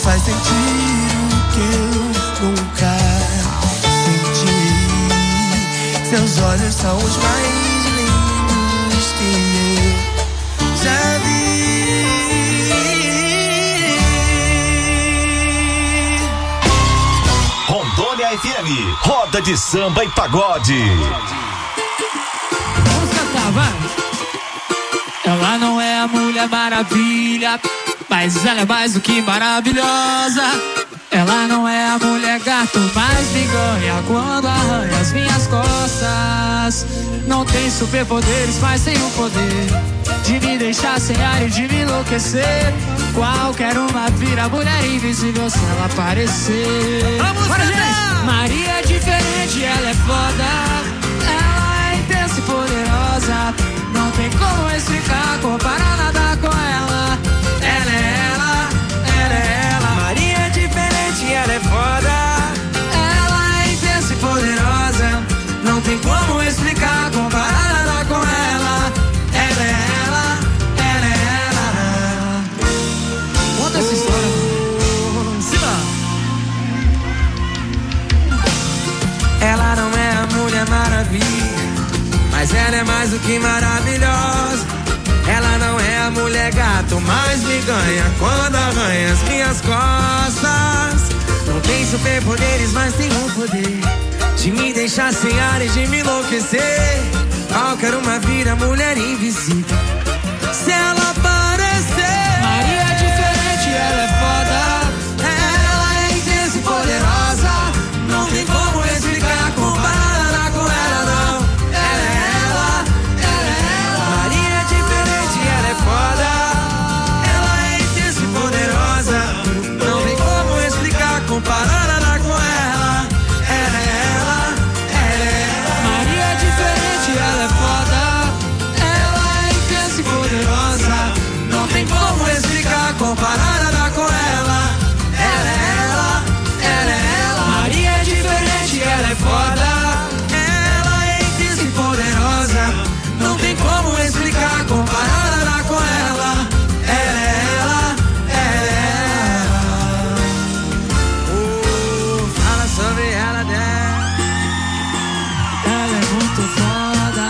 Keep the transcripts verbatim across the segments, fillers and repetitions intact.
faz sentir o que eu nunca senti. Seus olhos são os mais lindos que eu já vi. Rondônia F M, roda de samba e pagode. Vamos cantar, vai. Ela não é a Mulher Maravilha, mas ela é mais do que maravilhosa. Ela não é a mulher gato, mas me ganha quando arranha as minhas costas. Não tem superpoderes, mas tem o poder de me deixar sem ar e de me enlouquecer. Qualquer uma vira mulher invisível se ela aparecer. Vamos cantar! Maria é diferente, ela é foda. Ela é intensa e poderosa. Não tem como explicar, comparar nada com ela. Ela é ela, ela é ela. Maria é diferente, ela é foda. Ela é intensa e poderosa. Não tem como explicar, comparar nada com ela. Ela é ela, ela é ela. Conta essa história, mano. Siga. Ela não é a Mulher Maravilha, mas ela é mais do que maravilhosa. Ela não é a mulher gato, mas me ganha quando arranha as minhas costas. Não tem superpoderes, mas tem o poder de me deixar sem ar e de me enlouquecer. Qualquer uma vira mulher invisível se ela aparecer. Maria é diferente, ela é foda. Ela é intensa e poderosa. Não tem como explicar, comparar nada com ela, não. Ela é ela, ela é ela. Maria é diferente, ela é foda. Ela é intensa e poderosa. Não tem como explicar, comparar nada com ela. Ela é ela, ela é ela. Maria é diferente, ela é foda. Ela é intensa e poderosa. Não tem como explicar, comparar nada com ela. Ela é ela, ela é ela. Maria é diferente, ela é foda. Ela é intensa e poderosa. Não tem como explicar, comparar nada com ela. Ela é ela, ela é ela. Oh, fala sobre ela dela. Ela é muito foda.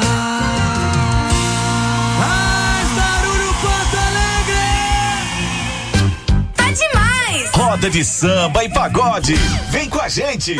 Faz barulho, Porto Alegre. Tá demais! Roda de samba e pagode. Vem com a gente.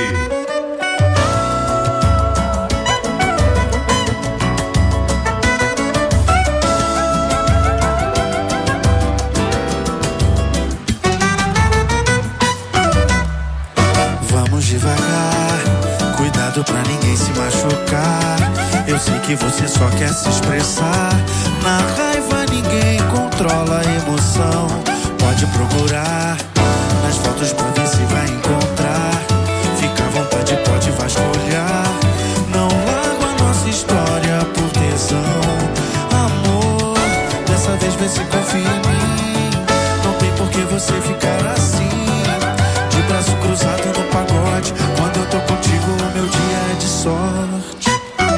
Vamos devagar, cuidado pra ninguém se machucar. Eu sei que você só quer se expressar. Na raiva ninguém controla a emoção. Pode procurar nas fotos pra ver se vai encontrar. Fica à vontade, pode vasculhar. Não largo a nossa história por tesão. Amor, dessa vez vê se confia em mim. Não tem por que você ficar assim, de braço cruzado no pagode. Quando eu tô contigo o meu dia é de sorte.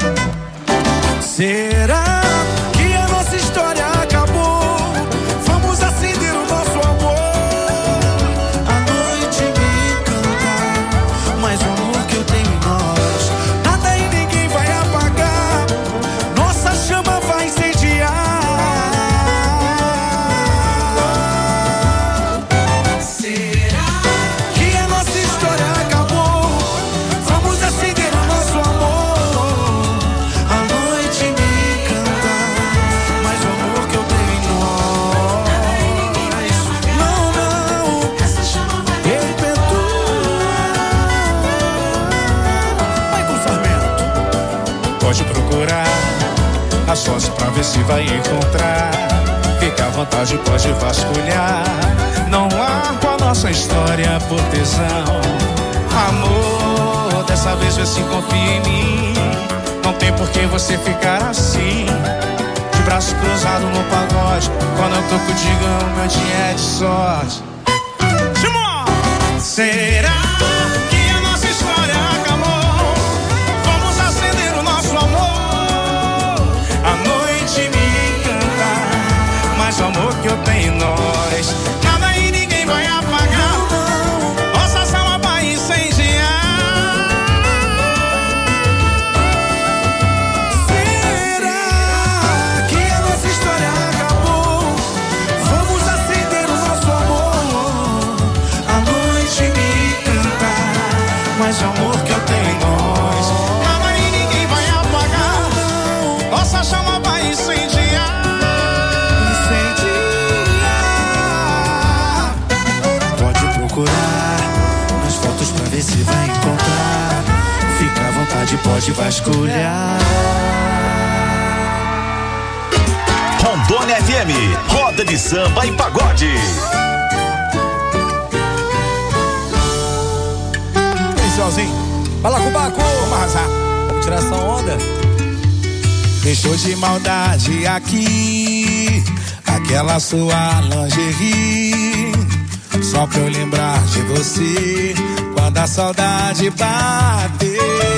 Será que a nossa história acabou? Vamos acender o nosso amor. A noite me encanta, mas o amor que eu tenho em nós, nada e ninguém vai apagar. Nossa chama vai incendiar. Será que a nossa história acabou? Vamos acender o nosso amor. A noite me encanta, mas o amor que eu tenho em nós, não, não, perpetua. Vai com o Sarmento. Pode procurar a sócia pra ver se vai encontrar. Fica à vontade, pode vasculhar. Não largo a nossa história por tesão. Amor, dessa vez vê se confia em mim. Não tem por que você ficar assim, de braço cruzado no pagode. Quando eu tô contigo o meu dia é de sorte. Simão! Será que a nossa história acabou? Vamos acender o nosso amor. A noite me encanta, mas o amor que eu tenho em nós, nada e ninguém vai apagar. pode vasculhar. Rondônia F M, roda de samba e pagode. Ei, Sozinho, vai lá com o Baco, vamos arrasar. Vamos tirar essa onda. Deixou de maldade aqui, aquela sua lingerie, só pra eu lembrar de você quando a saudade bater.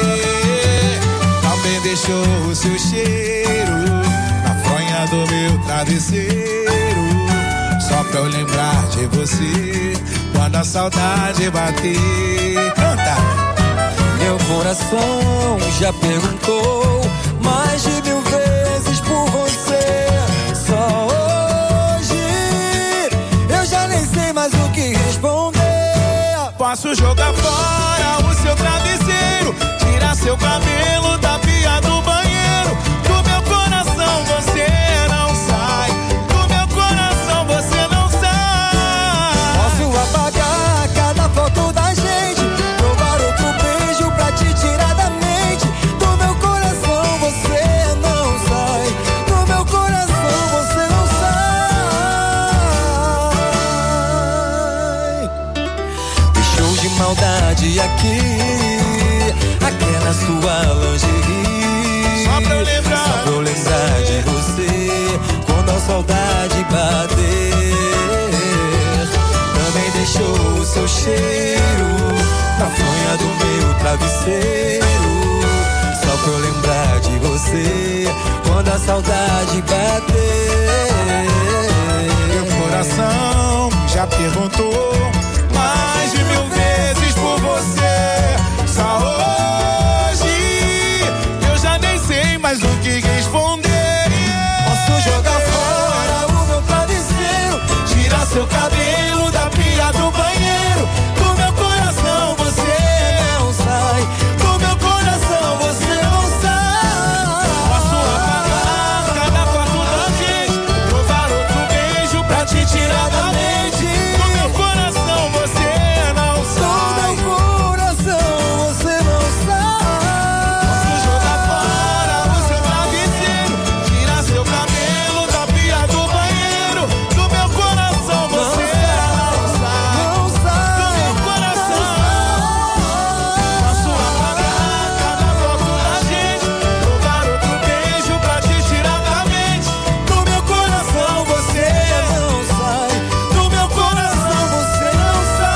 Também deixou o seu cheiro na fronha do meu travesseiro, só pra eu lembrar de você quando a saudade bater. Canta! Meu coração já perguntou mais de mil vezes por você. Só hoje eu já nem sei mais o que responder. Posso jogar fora o seu travesseiro, tirar seu cabelo da pia do banheiro. Do meu coração você não sai, do meu coração você não sai. Posso apagar cada foto da gente, provar outro beijo pra te tirar da mente. Do meu coração você não sai, do meu coração você não sai. Deixou de maldade aqui, aquela sua lingerie, Só pra eu lembrar, só pra eu lembrar de você quando a saudade bater. Também deixou o seu cheiro na fronha do meu travesseiro, só pra eu lembrar de você quando a saudade bater. meu coração já perguntou mais de mil vezes por você. Só hoje eu já nem sei mais o que responder. Posso jogar fora o meu travesseiro, Tirar seu cabelo da pia do banheiro. Do meu coração você não sai, do meu coração você não sai. posso apagar cada foto da gente, provar outro beijo pra te tirar da mente. Do meu coração você não Do sai. meu coração você não sai. Posso jogar fora o seu travesseiro, tirar seu cabelo da pia do banheiro. Do meu coração você não sai, Não do sai, meu coração. Posso apagar cada foto da gente, provar outro beijo pra te tirar da mente. Do meu coração você não sai, do meu coração você não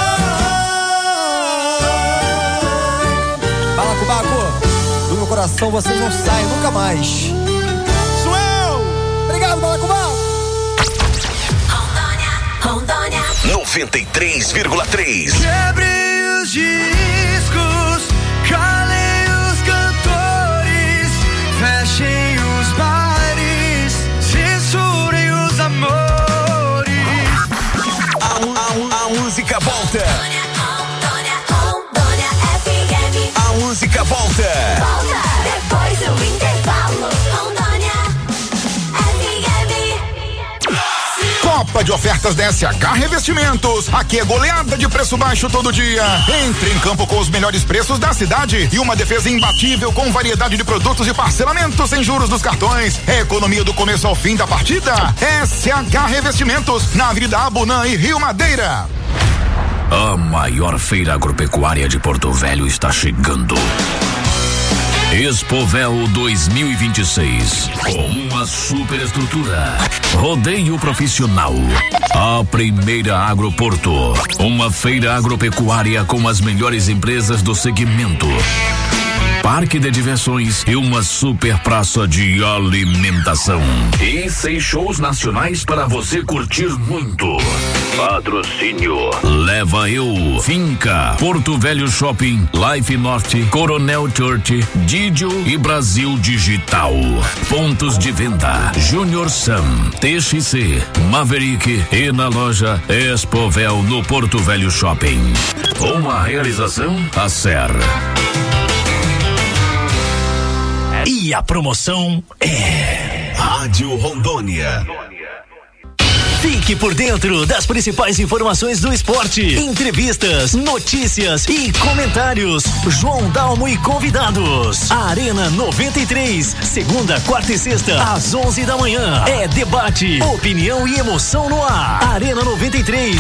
sai. Fala com o Baco, do meu coração vocês não saem nunca mais. Sou eu. Obrigado, Balacobaco. Rondônia, Rondônia. noventa e três vírgula três. Quebre os discos, calem os cantores, fechem os bares, censurem os amores. A, a, a música volta. Rondônia, Rondônia, Rondônia F M. A música volta. Volta depois do intervalo. Rondônia F M. Copa de ofertas da S H Revestimentos. Aqui é goleada de preço baixo todo dia. Entre em campo com os melhores preços da cidade e uma defesa imbatível com variedade de produtos e parcelamentos sem juros dos cartões. É economia do começo ao fim da partida. S H Revestimentos, na Avenida Abunã e Rio Madeira. A maior feira agropecuária de Porto Velho está chegando. Expovel dois mil e vinte e seis, com uma superestrutura, rodeio profissional, a primeira Agroporto, uma feira agropecuária com as melhores empresas do segmento, parque de diversões e uma super praça de alimentação. E seis shows nacionais para você curtir muito. Patrocínio Leva Eu, Finca, Porto Velho Shopping, Life Norte, Coronel Church, Didio e Brasil Digital. Pontos de venda: Junior Sam, T X C, Maverick e na loja Expovel no Porto Velho Shopping. Uma realização Acer. E a promoção é Rádio Rondônia. Fique por dentro das principais informações do esporte, entrevistas, notícias e comentários. João Dalmo e convidados. Arena noventa e três, segunda, quarta e sexta, às onze da manhã. É debate, opinião e emoção no ar. Arena noventa e três.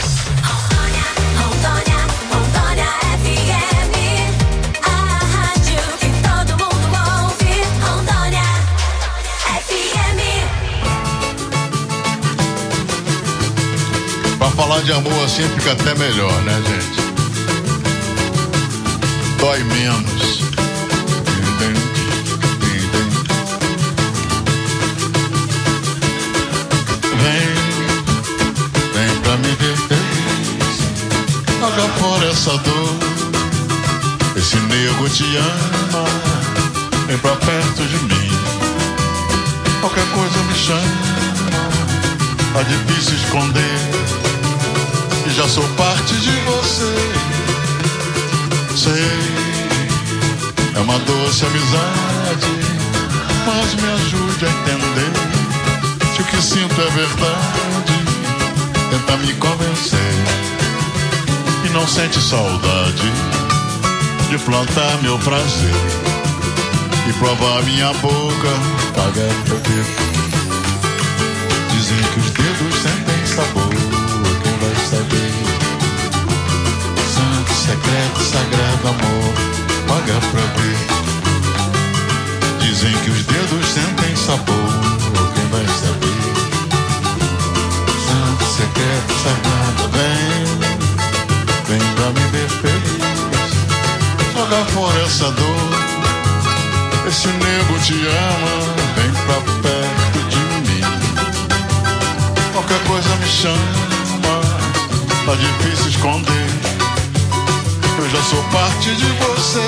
Pra falar de amor assim fica até melhor, né, gente? Dói menos. Vem, vem pra me ver feliz. Joga fora essa dor. Esse nego te ama. Vem pra perto de mim. Qualquer coisa me chama. Tá difícil esconder. E já sou parte de você. Sei, é uma doce amizade, mas me ajude a entender. Se o que sinto é verdade, tenta me convencer. E não sente saudade de plantar meu prazer e provar minha boca, pagar pra ver. Dizem que os dedos sentem sabor, quem vai saber? Santo, secreto, sagrado amor, paga pra ver. Dizem que os dedos sentem sabor, quem vai saber? Santo, secreto, sagrado, vem, vem pra me ver feliz. Joga fora essa dor, esse nego te ama, vem pra perto de mim. Qualquer coisa me chama, tá difícil esconder. Eu já sou parte de você.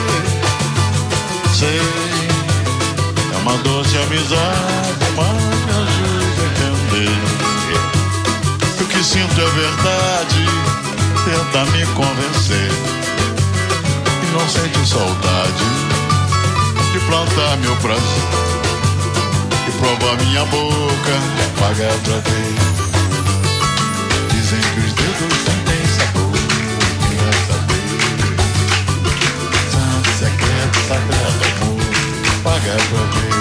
Sei, é uma doce amizade, mas me ajuda a entender. Que o que sinto é verdade, tenta me convencer. E não sente saudade de plantar meu prazer e provar minha boca, pagar pra ver. Dizem que os dedos sentem sabor, quem vai saber? Santo, secreto, sagrado amor, pagar pra ver.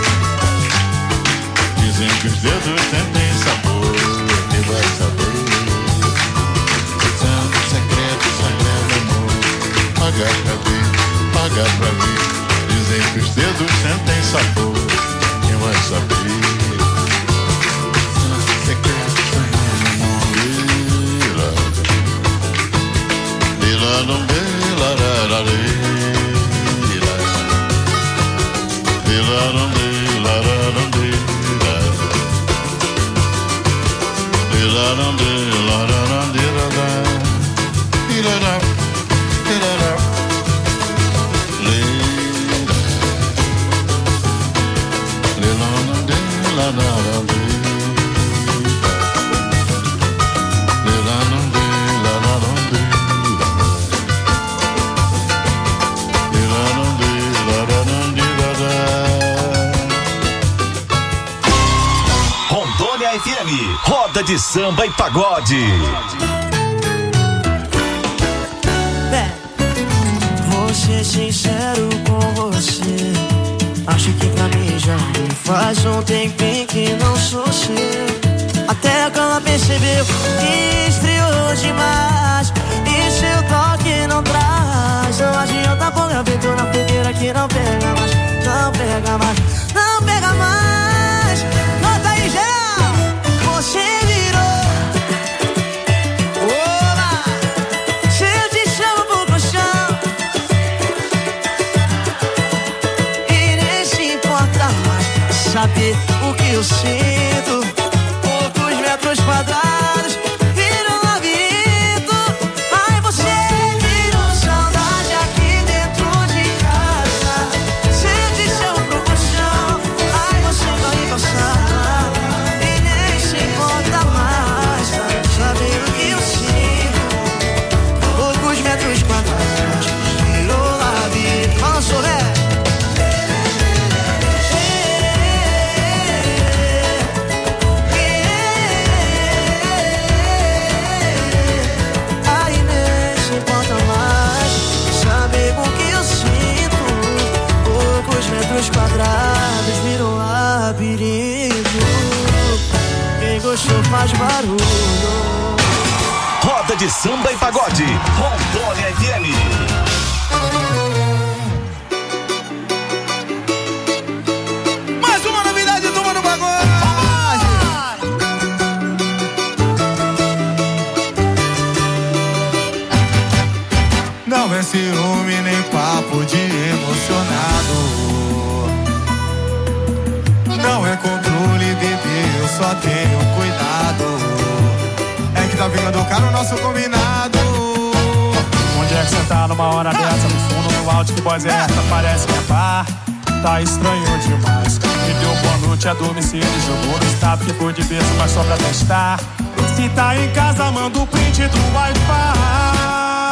Dizem que os dedos sentem sabor, quem vai saber? Santo, secreto, sagrado amor, pagar pra ver, pagar pra ver. Dizem que os dedos sentem sabor, quem vai saber? Secreto, sagrado amor, lila, não lila, lila, lila, não lila, lila, não lila, lila, Rondônia F M, roda de samba e pagode. Vou ser sincero com você. Acho que pra mim já faz um tempinho que não sou seu. Até que ela percebeu que esfriou demais. E seu toque não traz. Não adianta pôr meu peito na fogueira que não pega mais. Não pega mais, não pega mais. Nota aí, geral, você virou. Oba, se eu te chamo pro colchão e nem se importa mais saber o que eu sinto. Poucos metros quadrados viram um labirinto. Ai, você virou saudade aqui dentro de casa. Se eu te chamo pro colchão, ai, você vai passar e nem se importa mais saber o que eu sinto. Poucos metros quadrados virou labirinto. Fala, Solé. show faz barulho. Roda de samba e pagode. Rondônia F M. Mais uma novidade, turma do pagode. Não é ciúme nem papo de emocionado. Não é controle, bebê, eu só tenho cuidado. É que tá ficando caro o nosso combinado. Onde é que você tá numa hora dessa? No fundo, no alto, que voz é essa? Parece que é bar. Tá estranho demais. Me deu boa noite a domicílio. Jogou no estado que foi de berço, mas só pra testar. Se tá em casa, manda o print do Wi-Fi.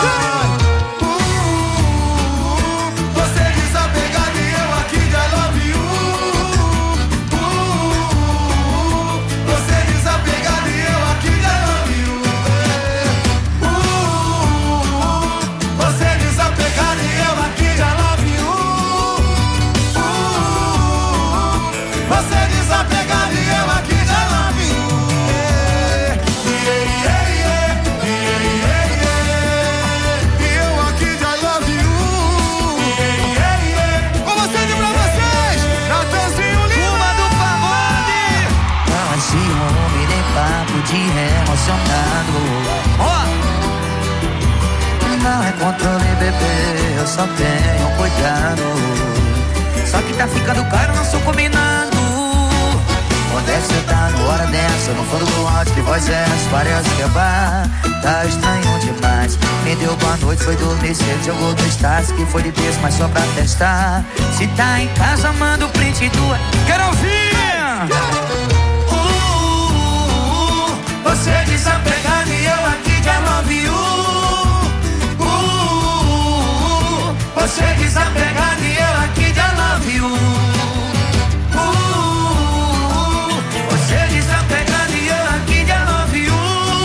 Não é controle, bebê, eu só tenho cuidado. Só que tá ficando caro, não sou combinado. Onde é que você tá na hora dessa? No fundo do áudio, que voz é essa? Parece que é bar. Tá estranho demais. Me deu boa noite, foi dormir cedo. Jogou no status, que foi de berço, mas só pra testar. Se tá em casa, manda o print do... Quero ouvir! Uh, uh, uh, você desapegado e eu aqui de I love you. Você desapegado e eu aqui de I love you. Uh, você desapegado e eu aqui de I love you.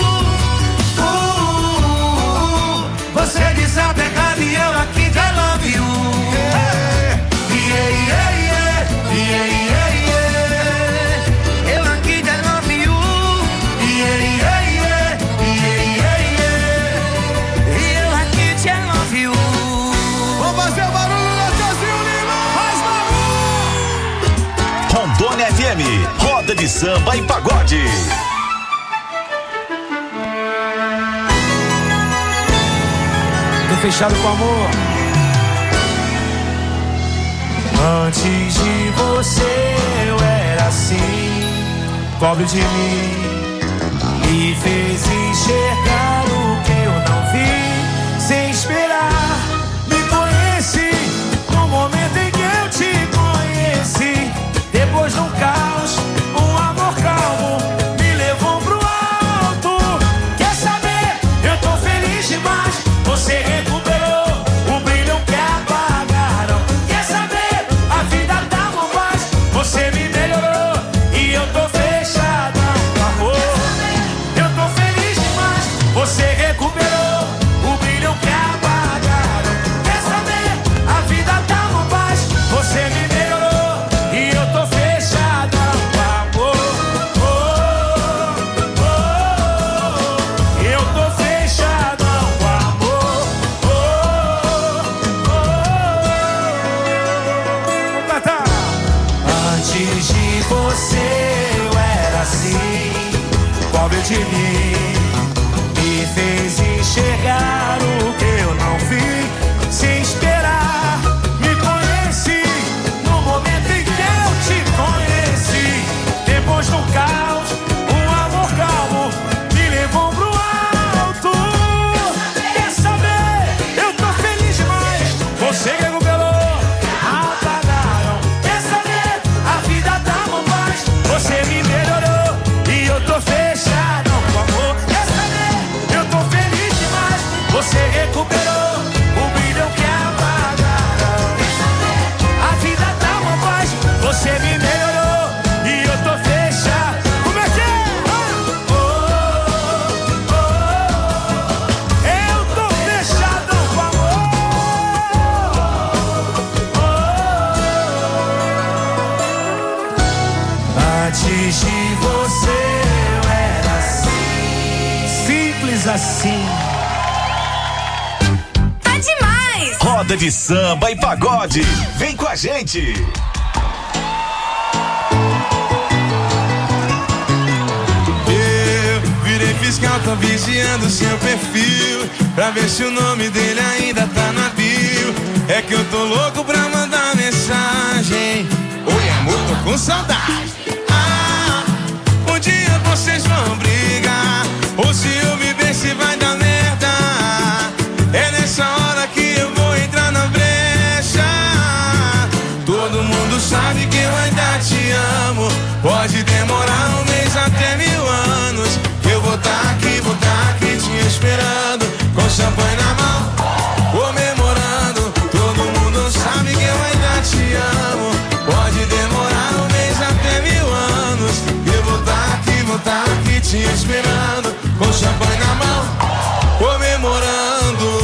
Uh, você desapegado e eu aqui de I love you. Yeah, yeah, yeah, yeah, yeah, yeah. Eu aqui de I love you. Yeah, yeah, yeah, yeah, yeah, yeah. Eu aqui de I love you. Fazer barulho no Brasil, Lima! Faz barulho! Rondônia F M, roda de samba e pagode. Tô fechado com amor. Antes de você eu era assim, pobre de mim, me fez enxergar o que eu não vi, sem esperar. No momento em que eu te conheci, depois de um caos, um amor calmo me levou pro alto. Quer saber? Eu tô feliz demais. Você recuperou o brilho que apagaram. Quer saber? A vida tá bom paz. Você me melhorou e eu tô fechadão com amor. Eu tô feliz demais. Você recuperou o brilho que apagaram. Quer saber? A vida tá bom paz. Você me melhorou e eu tô fechadão com amor. Oh, oh, oh. Eu tô fechadão com amor. Oh, oh, oh. Antes de você eu era assim, pobre de mim, me fez enxergar o que eu não vi, sem esperar. Me conheci no momento em que eu te conheci, depois do caos, um amor calmo me levou pro alto. Quer saber? Eu tô feliz demais. Você recuperou, apagaram. Quer saber? A vida tá bom paz. Você me melhorou e eu tô fechado com assim. Tá demais! Roda de samba e pagode. Vem com a gente. Eu virei fiscal, tô vigiando seu perfil pra ver se o nome dele ainda tá na bio. É que eu tô louco pra mandar mensagem. Oi amor, tô com saudade. Ah, um dia vocês vão brigar, ou se eu me ver se vai dar merda. É nessa hora que eu vou entrar na brecha. Todo mundo sabe que eu ainda te amo. Pode demorar um mês até mil anos. Eu vou tá aqui, vou tá aqui te esperando, com champanhe na mão, comemorando. Todo mundo sabe que eu ainda te amo. Pode demorar um mês até mil anos. Eu vou tá aqui, vou tá aqui te esperando, com champanhe na mão, comemorando.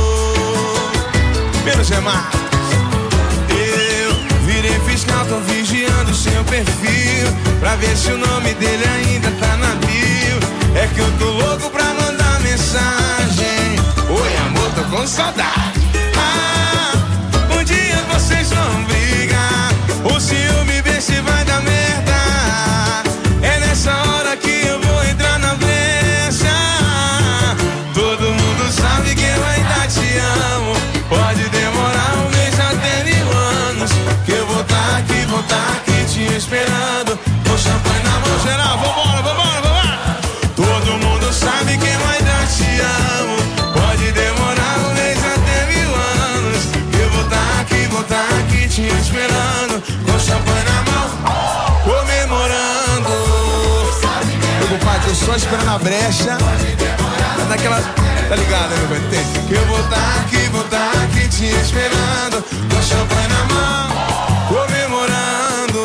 Menos é mais. Eu virei fiscal, tô vigiando seu perfil pra ver se o nome dele ainda tá na bio. É que eu tô louco pra mandar mensagem. Oi amor, tô com saudade. Ah, um dia vocês vão brigar, ou se eu me ver se vai dar merda. É nessa hora que eu vou entrar na brecha. Todo mundo sabe que eu ainda te amo. Pode demorar um mês até mil anos. Que eu vou tá aqui, vou tá aqui te esperando, com champanhe na mão. Geral, vambora, vambora, vambora. Todo mundo sabe que eu ainda te amo. Pode demorar um mês até mil anos. Eu vou tá aqui, vou tá aqui te esperando, com champanhe na mão, comemorando. Meu compadre, tô só esperando a brecha. Tá naquela... Tá ligado, né, meu pai? Tem. Que eu vou tá aqui, vou tá aqui te esperando, com champanhe na mão, comemorando.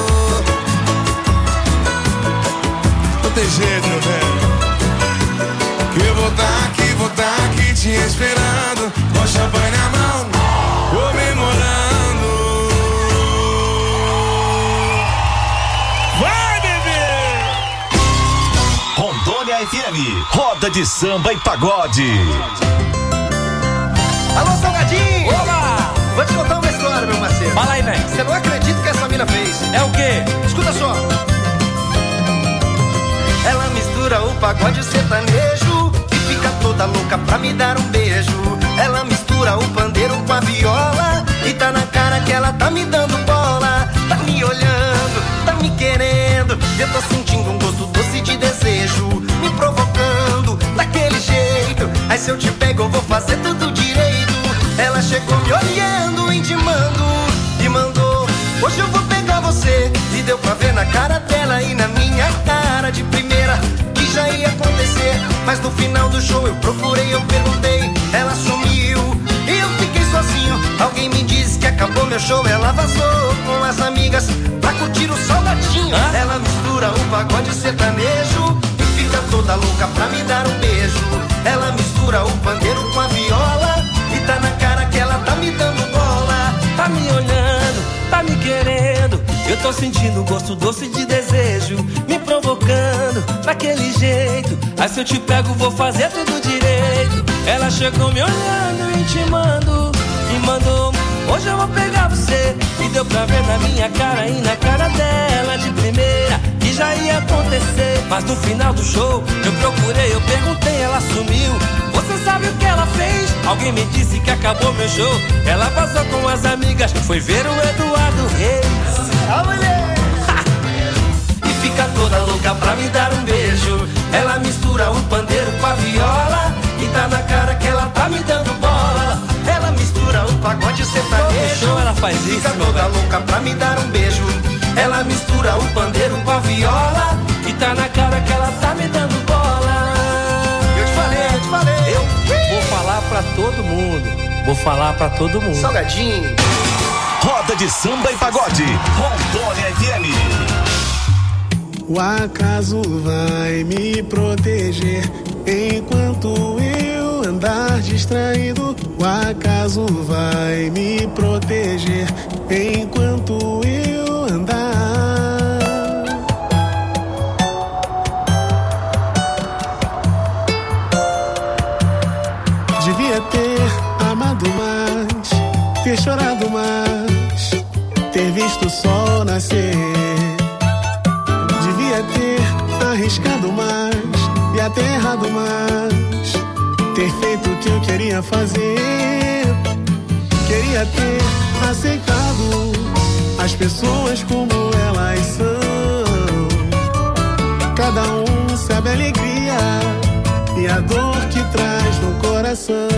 Não tem jeito, meu velho. Que eu vou tá aqui, vou tá aqui te esperando, com champanhe na mão, comemorando. Vai, bebê! Rondônia F M, roda de samba e pagode. Alô, Salgadinho! Olá! Vou te contar uma história, meu parceiro. Fala aí, velho. Você não acredita que essa mina fez. É o quê? Escuta só. Ela mistura o pagode sertanejo e fica toda louca pra me dar um beijo. Ela mistura o pandeiro com a viola e tá na cara que ela tá me dando bola. Tá me olhando, tá me querendo. Eu tô sentindo um gosto doce de desejo, me provocando daquele jeito. Aí se eu te pego eu vou fazer tudo direito. Ela chegou me olhando, intimando e mandou: hoje eu vou pegar você. E deu pra ver na cara dela e na minha cara de primeira que já ia acontecer. Mas no final do show eu procurei, eu perguntei, ela sumiu e eu fiquei sozinho. Alguém me disse que acabou meu show. Ela vazou com as amigas pra curtir o Salgadinho. Hã? Ela mistura o pagode sertanejo e fica toda louca pra me dar um beijo. Ela mistura o pandeiro com a viola e tá na cara que ela tá me dando bola. Tá me olhando, tá me querendo. Eu tô sentindo gosto doce de desejo, me provocando daquele jeito. Aí se eu te pego vou fazer tudo direito. Ela chegou me olhando, intimando e mandou: hoje eu vou pegar você. E deu pra ver na minha cara e na cara dela de primeira que já ia acontecer. Mas no final do show eu procurei, eu perguntei, ela sumiu. Você sabe o que ela fez? Alguém me disse que acabou meu show. Ela vazou com as amigas, foi ver o Eduardo Reis. Ah, mulher! E fica toda louca pra me dar um beijo. Ela mistura o pandeiro com a viola e tá na cara que ela tá me dando bola. Ela mistura o pagode sertanejo. Show ela faz isso, fica toda louca pra me dar um beijo. Ela mistura o pandeiro com a viola e tá na cara que ela tá me dando bola. Eu te falei, eu te falei. Eu vou falar pra todo mundo. Vou falar pra todo mundo. Salgadinho. Roda de samba e pagode. Rondônia F M. O acaso vai me proteger enquanto eu andar distraído. O acaso vai me proteger enquanto eu andar. ter chorado mais, ter visto o sol nascer. Devia ter arriscado mais e até errado mais, ter feito o que eu queria fazer. Queria ter aceitado as pessoas como elas são. Cada um sabe a alegria e a dor que traz no coração.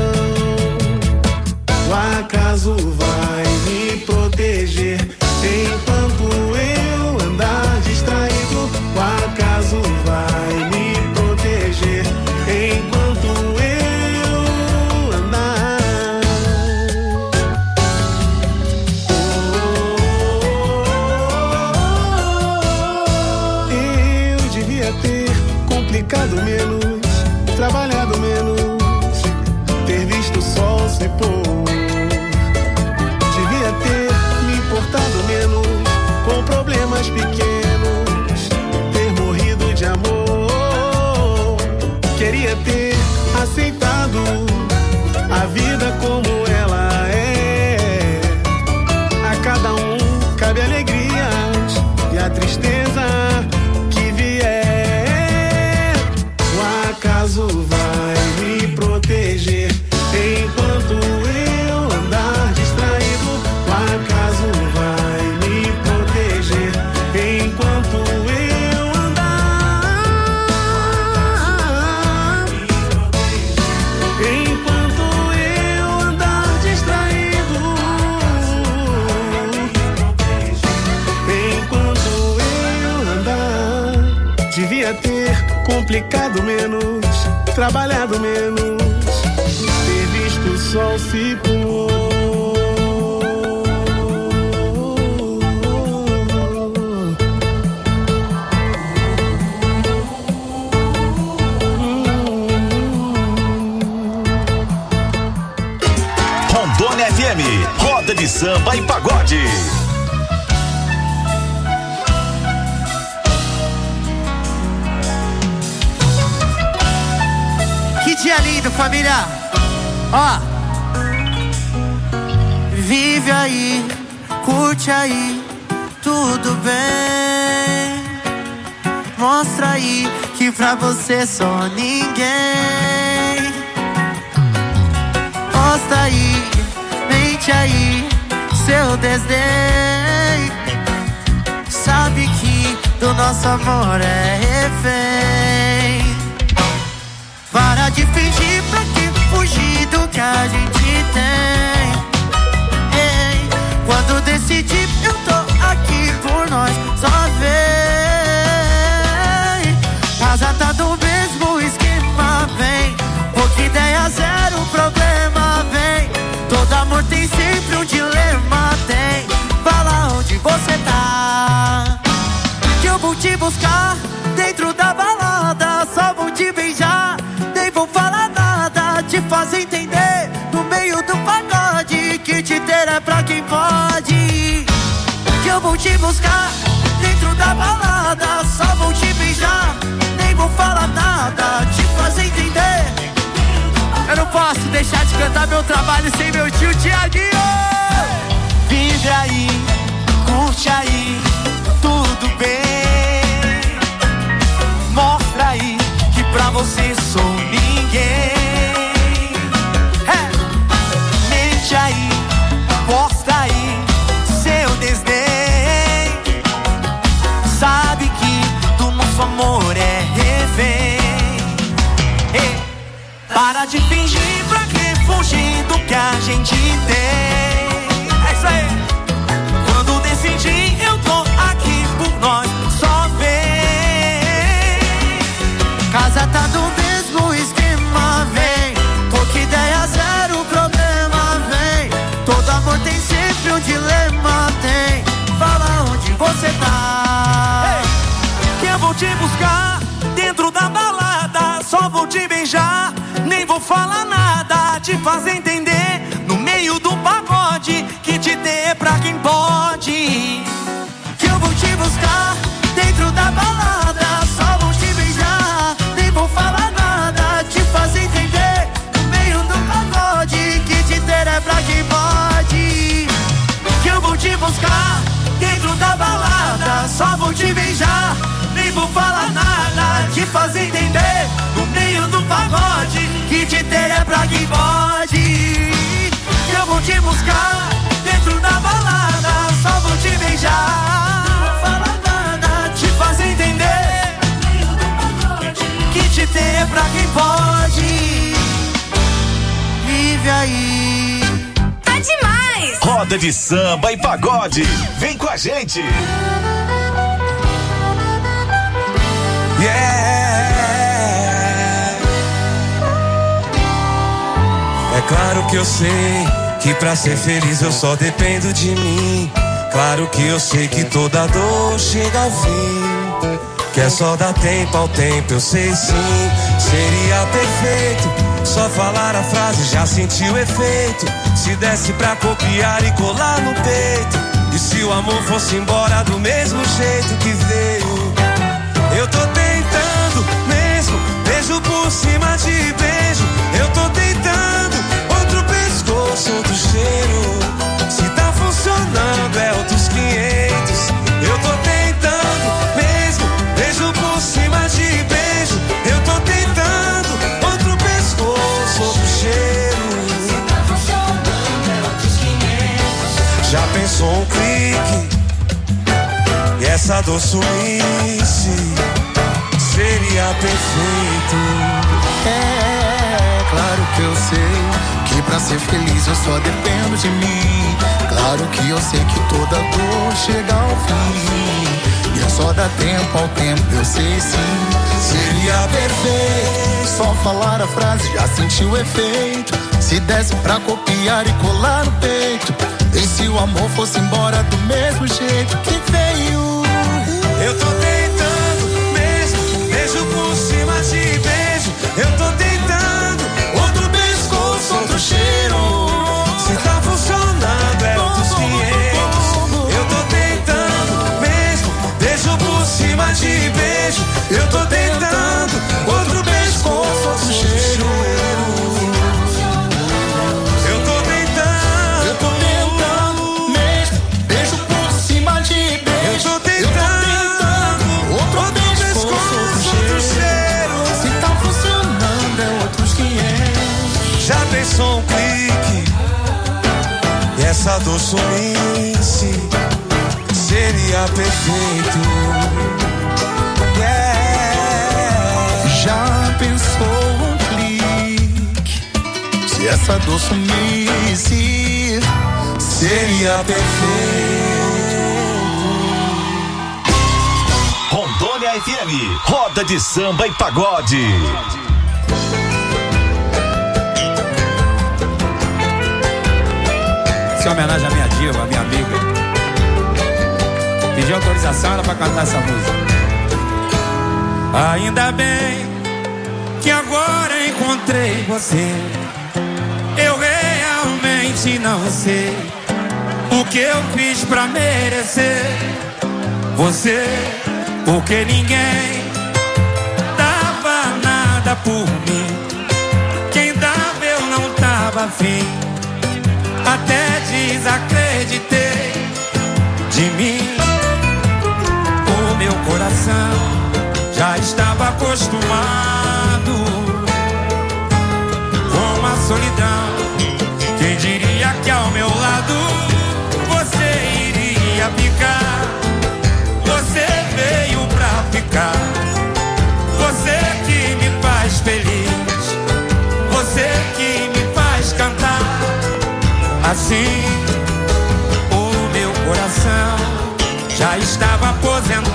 O acaso vai me proteger enquanto eu andar distraído. O acaso vai me proteger enquanto eu andar. Eu devia ter complicado menos, trabalhado menos, ter visto o sol se pôr. Devia ter me importado menos com problemas pequenos, ter morrido de amor. Queria ter aceitado a vida como ela é. A cada um cabe alegrias e a tristeza que vier. O acaso vai me proteger enquanto eu andar distraído. O acaso vai me proteger enquanto eu andar. Enquanto eu andar distraído. Enquanto eu andar. Devia ter complicado menos, trabalhado menos, ter visto o sol se pôr. Rondônia F M, roda de samba e pagode. Que dia lindo, família! Ó, vive aí, curte aí, tudo bem. Mostra aí que pra você sou ninguém. Mostra aí, mente aí, seu desdém. Sabe que do nosso amor é refém. Para de fingir, pra que fugir do que a gente tem? Ei, quando decidir, eu tô aqui por nós, só vem. Casa tá do mesmo esquema, vem. Pouca ideia, zero problema, vem. Todo amor tem sempre um dilema, tem. Fala onde você tá, que eu vou te buscar dentro da balada. Só vou te beijar, nem vou falar nada, te fazer entender no meio do pagode que te ter é pra quem pode. Que eu vou te buscar dentro da balada, só vou te beijar, nem vou falar nada, te fazer entender. Eu não posso deixar de cantar meu trabalho sem meu tio Tiaguinho. Vive aí, curte aí, tudo bem. Mostra aí que pra você sou ninguém. É. Mente aí, posta aí seu desdém. Sabe que do nosso amor é refém. Ei. Para de fingir, pra que fugir do que a gente tem? É isso aí. Quando decidir, eu tô aqui por nós, só vem. Casa tá do mesmo esquema, vem. Pouca ideia, zero problema, vem. Todo amor tem sempre um dilema, tem. Fala onde você tá, hey. Que eu vou te buscar dentro da balada, só vou te beijar, nem vou falar nada, te fazer entender no meio do pagode que te dê pra quem pode. Que eu vou te buscar dentro da balada, só vou te beijar, nem vou falar nada, te fazer entender no meio do pagode que te ter é pra quem pode. fazer entender no meio do pagode que te ter é pra quem pode. Eu vou te buscar dentro da balada, só vou te beijar, não vou falar nada. Te fazer entender que te ter é pra quem pode. Vive aí. É demais. Roda de samba e pagode. Vem com a gente. Yeah. É claro que eu sei que pra ser feliz eu só dependo de mim. Claro que eu sei que toda dor chega ao fim, que é só dar tempo ao tempo, eu sei sim. Seria perfeito só falar a frase, já senti o efeito. Se desse pra copiar e colar no peito, e se o amor fosse embora do mesmo jeito que veio. Eu tô tentando mesmo, beijo por cima de beijo. Eu tô tentando outro pescoço, outro cheiro. Se tá funcionando é outros quinhentos. Eu tô tentando mesmo, beijo por cima de beijo. Eu tô tentando outro pescoço, outro cheiro. Se tá funcionando é outros quinhentos. Já pensou um clique e essa dor sumisse? Seria perfeito. É, claro que eu sei que pra ser feliz eu só dependo de mim. Claro que eu sei que toda dor chega ao fim, e é só dar tempo ao tempo, eu sei sim. Seria perfeito só falar a frase, já senti o efeito. Se desse pra copiar e colar no peito, e se o amor fosse embora do mesmo jeito que veio. Eu tô tentando mesmo, beijo por cima de beijo. Eu tô tentando outro pescoço, outro cheiro. Se tá funcionando é outros quinhentos. Eu tô tentando mesmo, beijo por cima de beijo. Eu tô tentando outro pescoço, outro cheiro. Eu tô tentando, eu tô tentando mesmo, beijo por cima de beijo. Eu tô tentando outro pescoço, outro cheiro. Se tá funcionando é outros quinhentos. Já pensou um clique e essa dor sumisse? Seria perfeito. Yeah. Já pensou um clique? Se essa dor sumisse, seria perfeito. Rondônia F M, roda de samba e pagode. Essa é homenagem à minha diva, à minha amiga. Pedi autorização ela pra cantar essa música. Ainda bem que agora encontrei você. Eu realmente não sei o que eu fiz pra merecer você, porque ninguém dava nada por mim. Quem dava eu não tava afim. Até desacreditei de mim. O meu coração já estava acostumado com a solidão. Quem diria que ao meu lado você iria ficar? Você veio pra ficar. Você que me faz feliz. Você que me faz cantar. Assim, o meu coração já estava aposentado,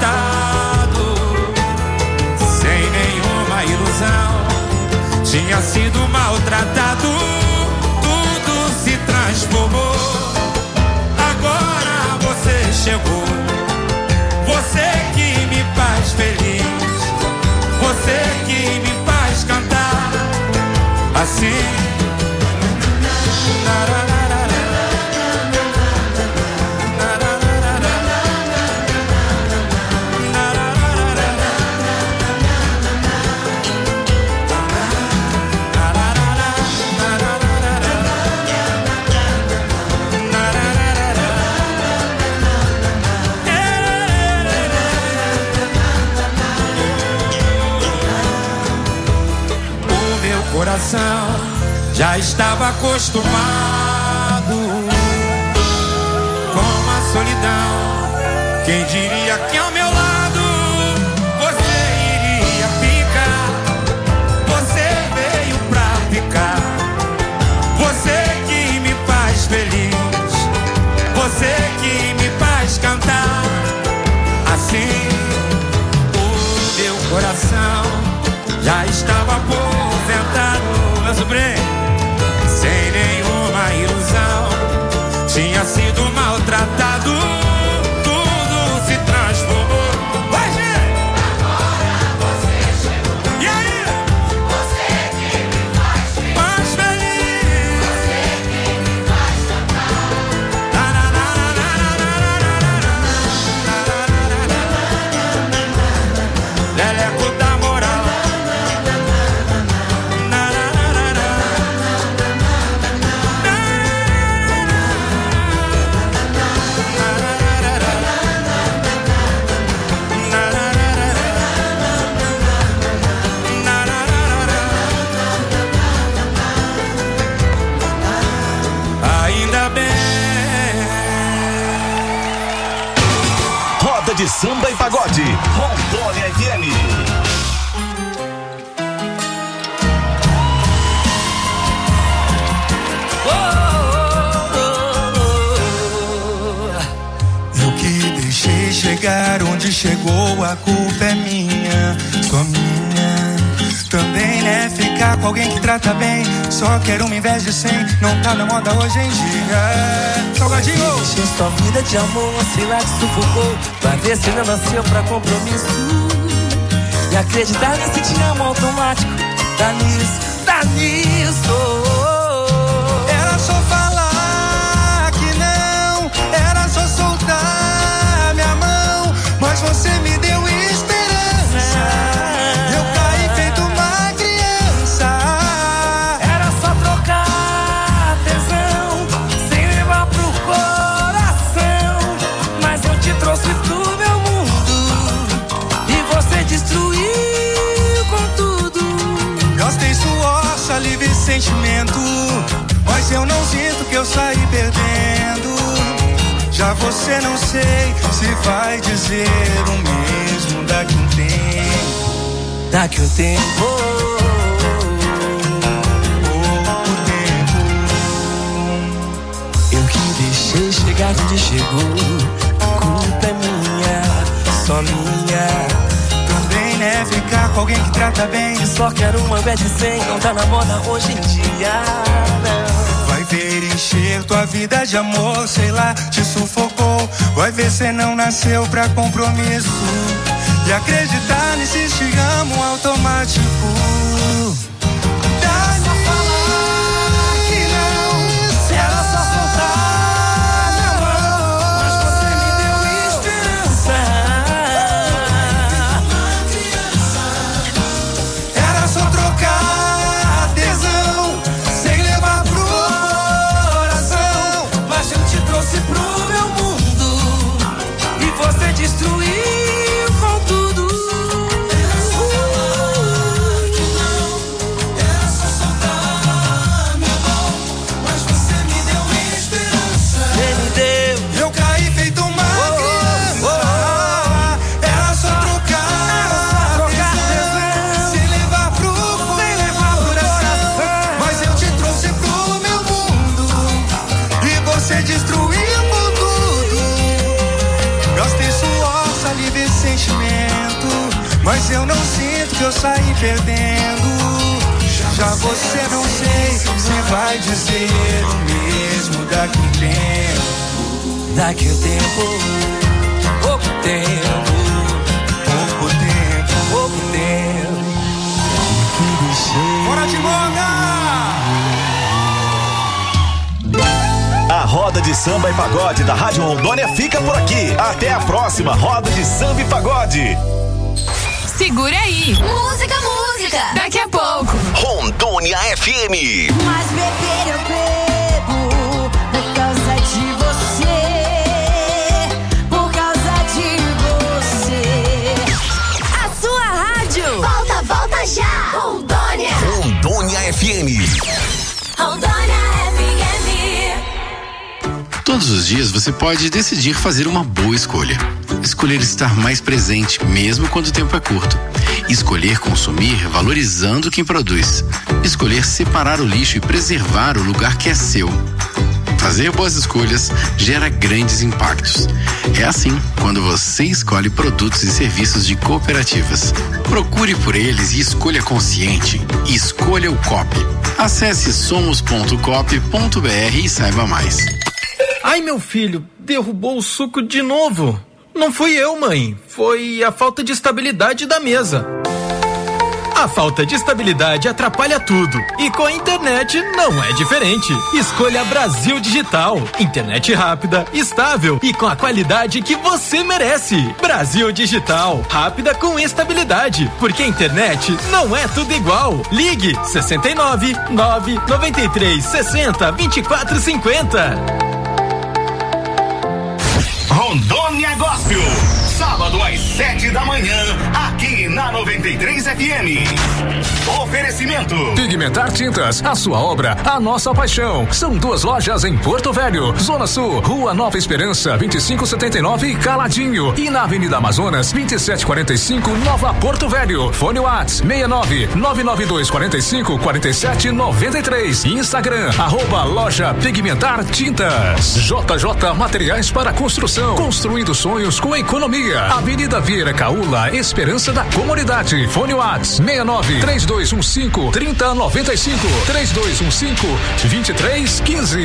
sem nenhuma ilusão. Tinha sido maltratado, tudo se transformou. Agora você chegou. Você que me faz feliz. Você que me faz cantar. Assim. coração já estava acostumado com a solidão. Quem diria que ao meu lado você iria ficar? Você veio pra ficar. Você que me faz feliz, você que me faz cantar. Assim o meu coração já estava aposentado, meu sobrinho, sem nenhuma ilusão. Tinha sido maltratado, tudo se transformou. Vai, gente! Agora você chegou. E aí? Você que me faz feliz, mais feliz. Você que me faz cantar. Leleco da moral. Ainda bem. Roda de samba e pagode. Rondônia F M. Eu que deixei chegar onde chegou, a culpa é minha, só minha. Também, né, ficar com alguém que trata bem, só quero uma invés de cem, não tá na moda hoje em dia. Salgadinho! Deixei sua vida de amor, sei lá que sufocou. Vai ver se não nasceu pra compromisso. E acreditar nesse te amo automático, tá nisso, tá nisso. Era só falar que não, era só soltar minha mão, mas você me deu esperança. Eu caí feito uma criança. Era só trocar tesão, sem levar pro coração, mas eu te trouxe pro meu mundo e você destruiu com tudo. Gastei suor, saliva e sentimento, mas eu não sinto que eu saí perdendo. Já você não sei se vai dizer o mesmo daqui um tempo. Daqui um tempo, pouco tempo. Eu que deixei chegar onde chegou, a culpa é minha, só minha. Também, né, ficar com alguém que trata bem, só quero uma vez de cem, não tá na moda hoje em dia, não. Vai ver encher tua vida de amor, sei lá, te sufocou. Vai ver cê não nasceu pra compromisso. E acreditar nesse te amo automático. Dá só falar que não, era só soltar minha mão, mas você me deu esperança. Era só trocar tesão, sem levar pro coração, mas eu te trouxe pro meu mundo e você destruiu com tudo. Era só soltar minha mão, mas você me deu esperança. Você me deu. Eu caí feito uma criança. Era só trocar tesão, sem levar pro coração, mas eu te trouxe pro meu mundo e você destruiu com tudo. Gastei suor, saliva e sentimento, mas eu não sinto que eu saí perdendo. Já você não sei se vai dizer o mesmo daqui um tempo. Daqui um tempo, pouco tempo, pouco tempo, pouco tempo. Que deixei. Fora de moda! A roda de samba e pagode da Rádio Rondônia fica por aqui. Até a próxima roda de samba e pagode. Segura aí. Música, música. Daqui a pouco. Rondônia F M. Mas beber eu bebo por causa de você, por causa de você. A sua rádio. Volta, volta já. Rondônia. Rondônia F M. Rondônia F M. Todos os dias você pode decidir fazer uma boa escolha. Escolher estar mais presente, mesmo quando o tempo é curto. Escolher consumir valorizando quem produz. Escolher separar o lixo e preservar o lugar que é seu. Fazer boas escolhas gera grandes impactos. É assim quando você escolhe produtos e serviços de cooperativas. Procure por eles e escolha consciente. Escolha o Coop. Acesse somos ponto coop ponto br e saiba mais. Ai, meu filho, derrubou o suco de novo. Não fui eu, mãe. Foi a falta de estabilidade da mesa. A falta de estabilidade atrapalha tudo. E com a internet não é diferente. Escolha Brasil Digital. Internet rápida, estável e com a qualidade que você merece. Brasil Digital. Rápida com estabilidade. Porque a internet não é tudo igual. Ligue sessenta e nove, nove, noventa e três, sessenta, vinte e quatro, cinquenta. Rondônia Gospel, sábado às sete da manhã, aqui na noventa e três F M. Oferecimento Pigmentar Tintas, a sua obra, a nossa paixão. São duas lojas em Porto Velho, Zona Sul, Rua Nova Esperança, vinte e cinco setenta e nove, Caladinho, e na Avenida Amazonas, vinte e sete quarenta e cinco, Nova Porto Velho. Fone Whats seis nove nove nove dois quatro cinco quatro sete nove três. Instagram, arroba loja Pigmentar Tintas. J J Materiais para Construção, construindo sonhos com economia. Avenida Vieira Caula, Esperança da Comunidade. Fone Whats seis nove três dois um cinco três zero nove cinco três dois um cinco dois três um cinco.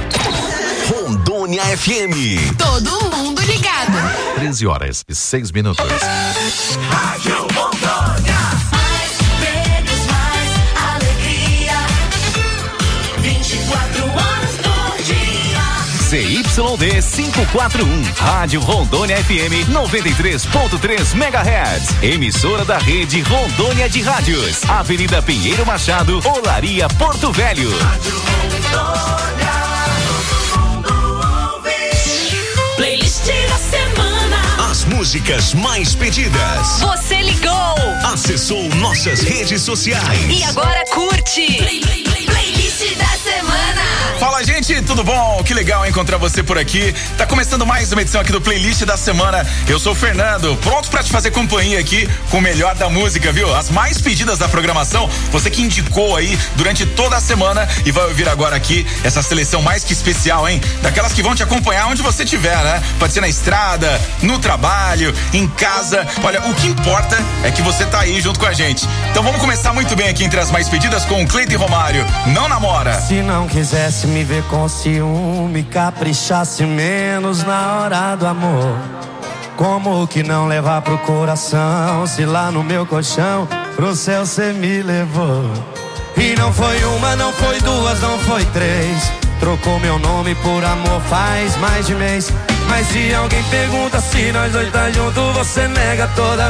Rondônia F M. Todo mundo ligado. treze horas e seis minutos. Rádio Rondônia. Mais prêmios, mais alegria. vinte e quatro horas por dia. C Y D quinhentos e quarenta e um, Rádio Rondônia F M noventa e três ponto três megahertz. Emissora da rede Rondônia de Rádios. Avenida Pinheiro Machado, Olaria, Porto Velho. Rádio Rondônia, todo mundo ouve. Playlist da semana. As músicas mais pedidas. Você ligou. Acessou nossas redes sociais. E agora curte. Play, play, play, playlist da semana. Fala, gente, tudo bom? Que legal encontrar você por aqui. Tá começando mais uma edição aqui do Playlist da Semana. Eu sou o Fernando, pronto pra te fazer companhia aqui com o melhor da música, viu? As mais pedidas da programação, você que indicou aí durante toda a semana e vai ouvir agora aqui essa seleção mais que especial, hein? Daquelas que vão te acompanhar onde você estiver, né? Pode ser na estrada, no trabalho, em casa. Olha, o que importa é que você tá aí junto com a gente. Então vamos começar muito bem aqui entre as mais pedidas com o Cleiton e Romário. Não namora. Se não quisesse me ver com ciúme, caprichasse menos na hora do amor. Como que não levar pro coração, se lá no meu colchão pro céu cê me levou? E não foi uma, não foi duas, não foi três. Trocou meu nome por amor faz mais de mês. Mas se alguém pergunta se nós dois tá junto, você nega toda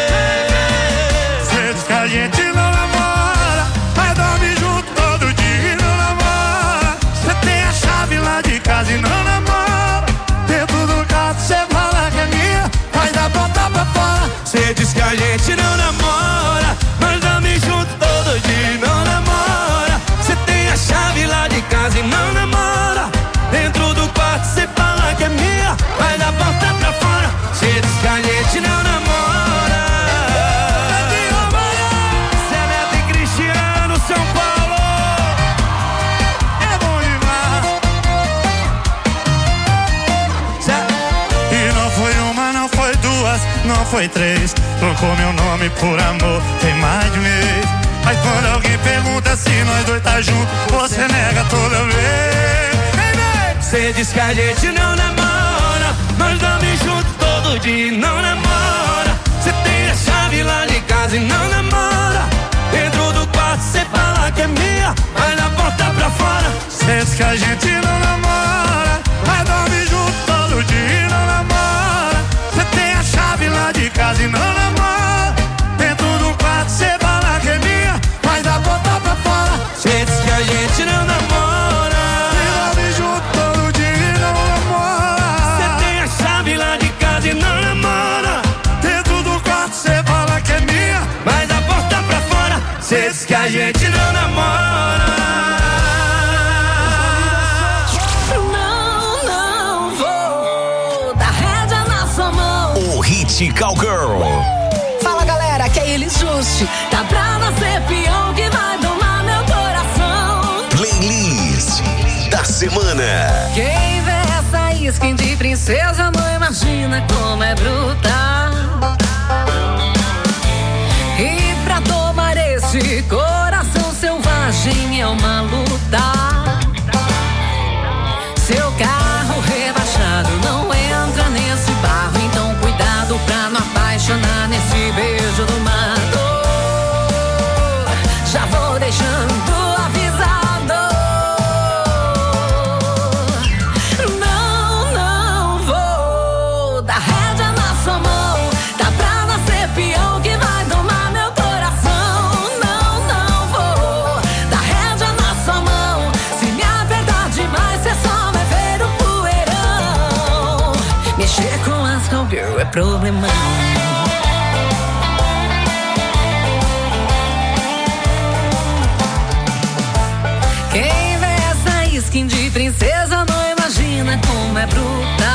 vez. Cê diz que a gente não namora, mas dorme junto todo dia e não namora. Cê tem a chave lá de casa e não namora. Dentro do carro cê fala que é minha, mas dá porta pra fora. Cê diz que a gente não namora, mas dorme junto todo dia e não namora. Cê tem a chave lá de casa e não namora. Dentro do quarto cê fala que é minha, mas dá porta pra fora. Cê diz que a gente não namora. Cê é Neto e Cristiano, São Paulo. É bom demais. Cê... E não foi uma, não foi duas, não foi três. Trocou meu nome por amor, tem mais de mês. Mas quando alguém pergunta se nós dois tá junto, você nega toda vez. Cê diz que a gente não namora, mas dorme junto todo dia e não namora. Cê tem a chave lá de casa e não namora. Dentro do quarto cê fala que é minha, mas na porta pra fora. Cê diz que a gente não namora, mas dorme junto todo dia e não namora. Cê tem a chave lá de casa e não namora. Dentro do quarto cê fala que é minha, mas na porta pra fora. Cê diz que a gente não namora. Não namora. Dentro do quarto cê fala que é minha, mas a porta pra fora. Esses que a gente não namora. Não, não vou dar rédea na sua mão. O Hit Cowgirl. Fala galera, que é Elis Juste. Tá pra nascer peão que vai domar meu coração. Playlist da semana. Quem vê essa skin de princesa não imagina como é bruta. E pra tomar esse coração selvagem é uma luta. Seu carro rebaixado não entra nesse barro, então cuidado pra não apaixonar nesse beijo do mato. Já vou deixando avisado. Não, não vou dar rédea na sua mão. Tá pra nascer peão que vai domar meu coração. Não, não vou dar rédea na sua mão. Se me apertar demais, cê só vai ver o poeirão. Mexer com as cowgirl é problemão. Quem vê essa skin de princesa não imagina como é bruta.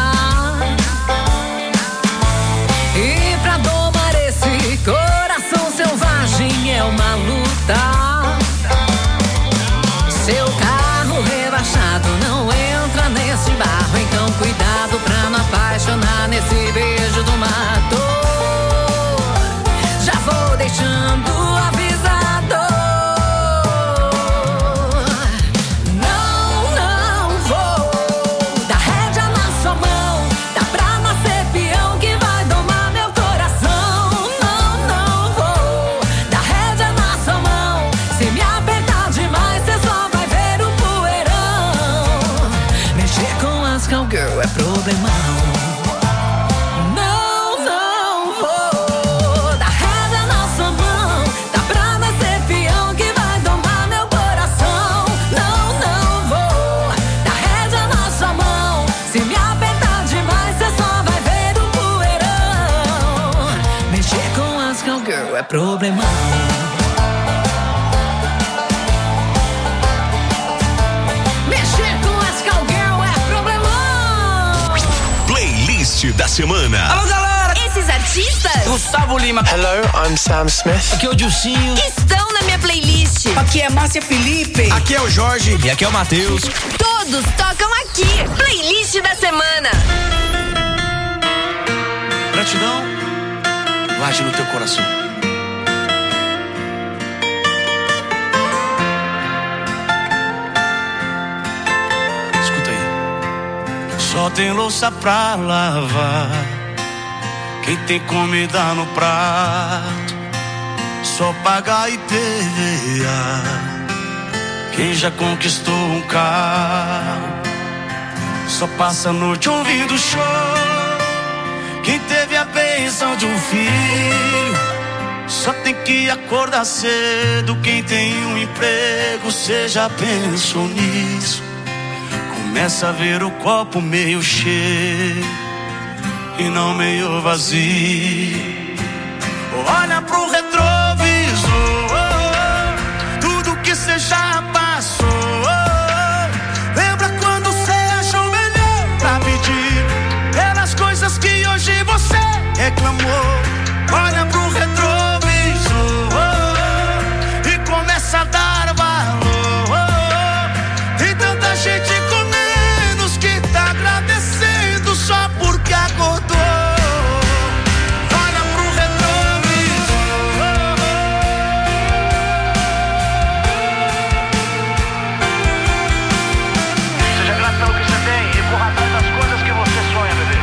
E pra domar esse coração selvagem é uma luta. Seu carro rebaixado não entra nesse barro, então cuidado pra não apaixonar nesse beijo do mato. Já vou deixando avisado. Não, não vou dar rédea na sua mão. Tá pra nascer peão que vai domar meu coração. Não, não vou dar rédea na sua mão. Se me apertar demais, cê só vai ver o poeirão. Mexer com as cowgirl é problemão. Não, não vou dar rédea na sua mão. Tá pra nascer peão que vai domar meu coração. Não, não vou dar rédea na sua mão. Se me apertar demais, cê só vai ver o poeirão. Mexer com as cowgirl é problemão. Mexer com as cowgirl é problemão. Playlist da semana. Alô, galera! Esses artistas Gustavo Lima. Hello, I'm Sam Smith. Aqui é o Dilcinho. estão na minha playlist. Aqui é Márcia Felipe. Aqui é o Jorge. E aqui é o Matheus. Todos tocam aqui. Playlist da semana. Gratidão guarde no teu coração. Escuta aí. Só tem louça pra lavar, quem tem comida no prato, só pagar I P V A, quem já conquistou um carro, só passa a noite ouvindo show, quem teve a bênção de um filho, só tem que acordar cedo, quem tem um emprego, cê já pensou nisso? Começa a ver o copo meio cheio e não meio vazio. Olha pro retrovisor, tudo que cê já passou. Lembra quando cê achou melhor pra pedir pelas coisas que hoje você reclamou. Olha pro retrovisor e começa a dar valor. Tem tanta gente com menos que tá agradecendo só porque acordou. Olha pro retrovisor. Seja grato pelo que você tem e corra atrás das coisas que você sonha, bebê.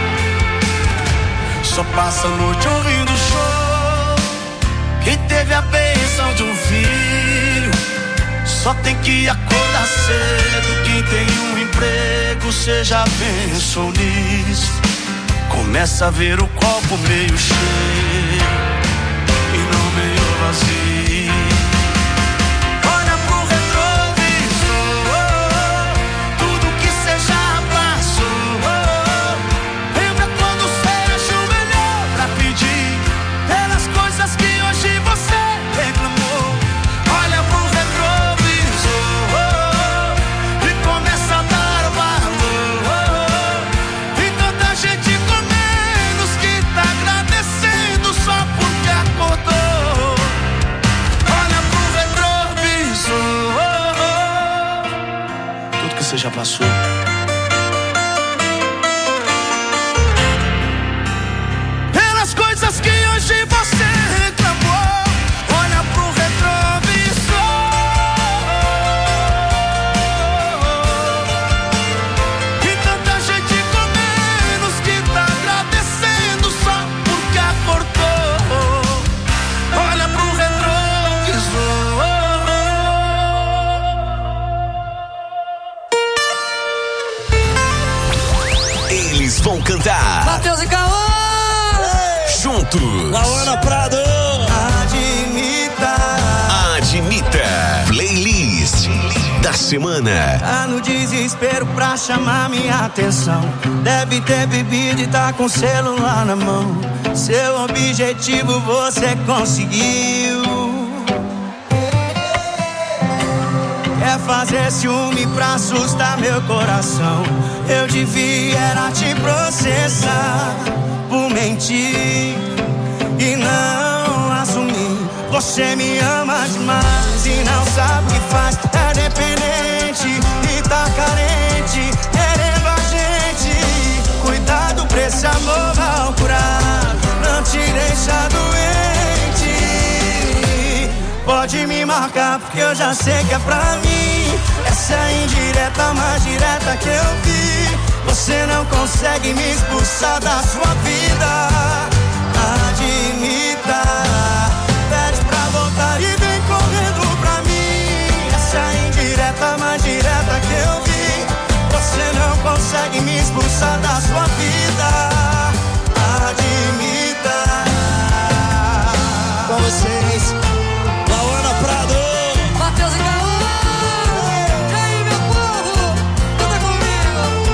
Só passa a noite ouvindo show, quem teve a bênção de um filho, só tem que acordar cedo, quem tem um emprego, cê já pensou nisso? Começa a ver o copo meio cheio e não meio vazio. Olha pro retrovisor, tudo que cê já passou. Lembra quando cê achou melhor pra pedir pelas coisas que hoje você reclamou. você já passou. Pelas coisas que hoje você reclamou, olha pro retrovisor. E tanta gente com menos que tá agradecendo só porque acordou. Olha pro retrovisor. Eles vão cantar Matheus e Cauã juntos. Lauana Prado. Admita. Admita. Playlist da semana. Tá no desespero pra chamar minha atenção. Deve ter bebido e tá com o celular na mão. Seu objetivo você conseguiu. Quer fazer ciúme pra assustar meu coração. Eu devia era te processar por mentir e não assumir. Você me ama demais e não sabe o que faz. É dependente e tá carente, querendo a gente. Cuidado pra esse amor mal curado não te deixa doente. Pode me marcar porque eu já sei que é pra mim. Essa é a indireta mais direta que eu vi. Você não consegue me expulsar da sua vida. Admita. Pede pra voltar e vem correndo pra mim. Essa é a indireta mais direta que eu vi. Você não consegue me expulsar da sua vida. Admita. Com vocês, Lauana Prado. Matheus e Cauã. E aí, meu povo, canta comigo.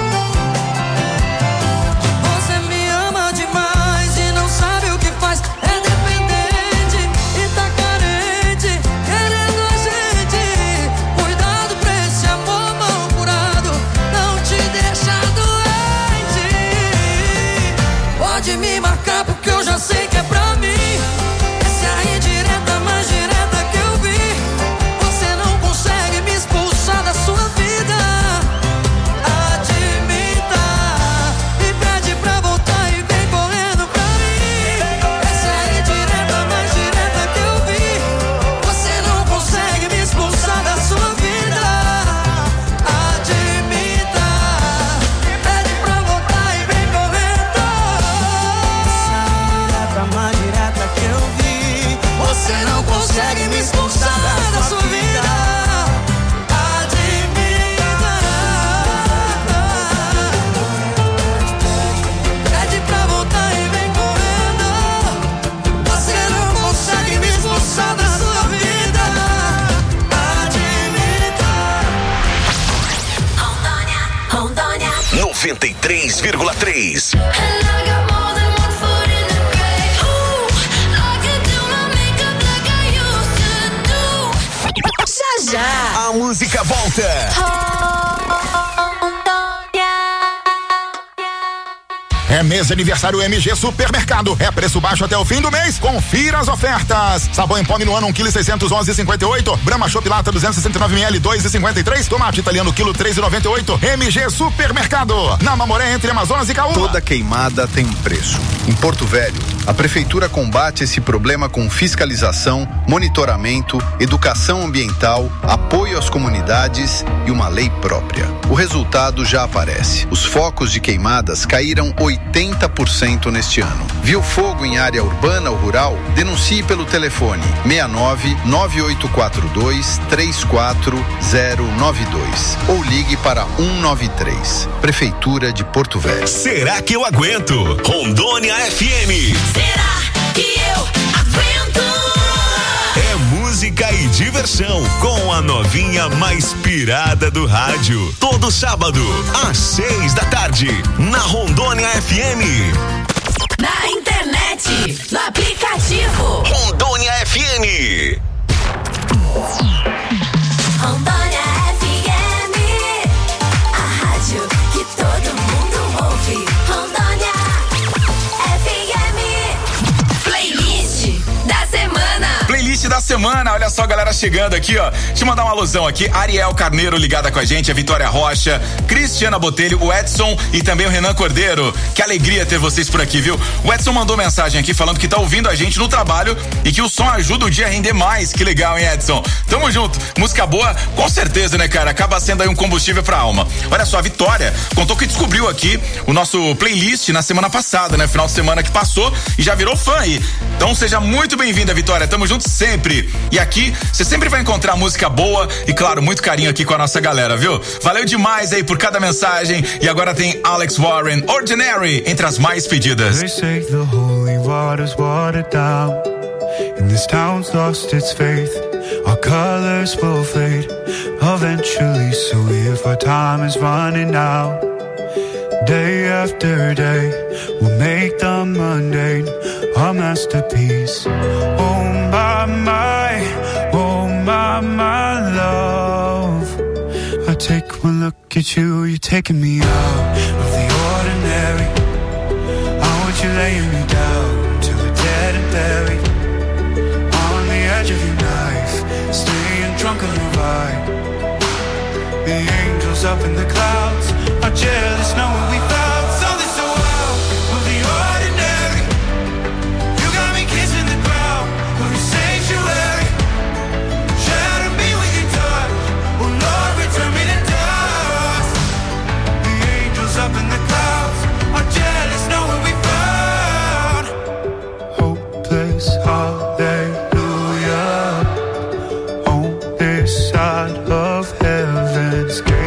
Você me ama demais e não sabe o que faz. É dependente e tá carente, querendo a gente. Cuidado pra esse amor mal curado não te deixa doente. Pode me marcar porque eu já sei que é pra mim. Essa é a indireta mais direta que eu vi. Você não consegue me expulsar da sua vida. Admita e pede pra voltar e vem correndo pra mim. Essa é a indireta mais direta que eu vi. Você não consegue me expulsar da sua vida. Admita, pede pra voltar e vem correndo. Essa é a indireta mais direta que eu vi. Você não consegue me expulsar da sua vida. Admita. Pede pra voltar e vem correndo. Você não consegue me expulsar da sua vida. Admita. Rondônia. noventa e três vírgula três. Já já. A música volta. É mês de aniversário M G Supermercado. É preço baixo até o fim do mês. Confira as ofertas. Sabão em pó Minuano um quilo seiscentos e onze e cinquenta e oito. Brahma Chopp Lata duzentos e sessenta e nove mililitros dois e cinquenta e três. Tomate italiano quilo três e noventa e oito. M G Supermercado. Na Mamoré entre Amazonas e Caúba. Toda queimada tem um preço. Em Porto Velho, a prefeitura combate esse problema com fiscalização, monitoramento, educação ambiental, apoio às comunidades e uma lei própria. O resultado já aparece. Os focos de queimadas caíram oitenta por cento neste ano. Viu fogo em área urbana ou rural? Denuncie pelo telefone seis nove nove oito quatro dois três quatro zero nove dois ou ligue para um nove três. Prefeitura de Porto Velho. Será que eu aguento? Rondônia F M. Será que eu aguento? É música e diversão com a novinha mais pirada do rádio. Todo sábado, às seis da tarde, na Rondônia F M. Na internet, no aplicativo Rondônia F M. Rondônia F M, a rádio que todo mundo ouve. Rondônia F M, playlist da semana. Playlist Playlist da semana, olha só a galera chegando aqui, ó. Deixa eu mandar uma alusão aqui, Ariel Carneiro ligada com a gente, a Vitória Rocha, Cristiana Botelho, o Edson e também o Renan Cordeiro. Que alegria ter vocês por aqui, viu? O Edson mandou mensagem aqui falando que tá ouvindo a gente no trabalho e que o som ajuda o dia a render mais. Que legal, hein, Edson? Tamo junto. Música boa, com certeza, né, cara? Acaba sendo aí um combustível pra alma. Olha só, a Vitória contou que descobriu aqui o nosso playlist na semana passada, né? Final de semana que passou e já virou fã aí. Então seja muito bem-vinda, Vitória. Tamo junto sempre. E aqui você sempre vai encontrar música boa e, claro, muito carinho aqui com a nossa galera, viu? Valeu demais aí por cada mensagem. E agora tem Alex Warren, Ordinary, entre as mais pedidas. They say the holy water's watered down, and this town's lost its faith. Our colors will fade eventually, so if our time is running out, day after day, we'll make the mundane a masterpiece. Oh my, my, oh my, my love. I take one look at you, you're taking me out of the ordinary. I want you laying me down till we're dead and buried, on the edge of your knife, staying drunk on your vibe. The angels up in the clouds are jealous knowing we found something so wild of the ordinary. You got me kissing the ground of your sanctuary. Shatter me with your touch, oh Lord, return me to dust. The angels up in the clouds are jealous knowing we found hopeless hallelujah on this side of heaven's gate.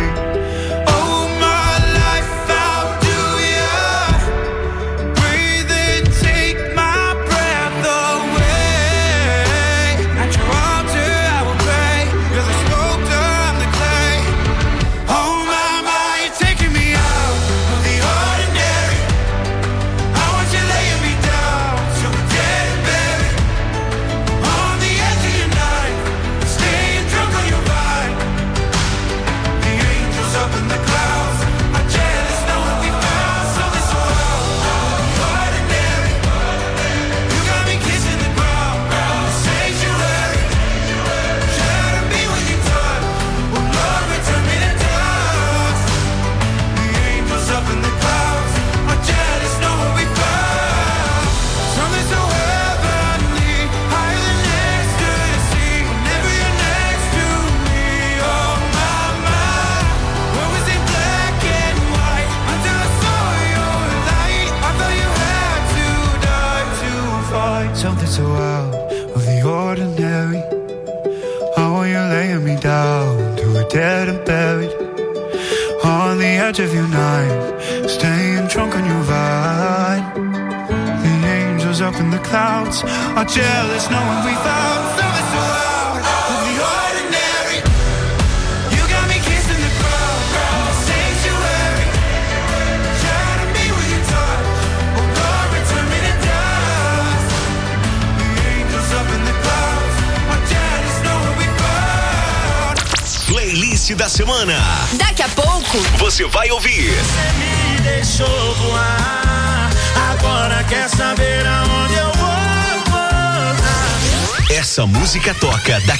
Something so out of the ordinary. I want you laying me down to a dead and buried, on the edge of your knife, staying drunk on your vine. The angels up in the clouds are jealous knowing we found something so out of the ordinary. You got me kissing the ground of the sanctuary. Shatter me with your touch, oh Lord, return me to dust. The angels up in the clouds are jealous knowing we found. Playlist da semana. Daqui a pouco você vai ouvir. Você me deixou voar, agora quer saber aonde eu vou voltar. Essa música toca daqui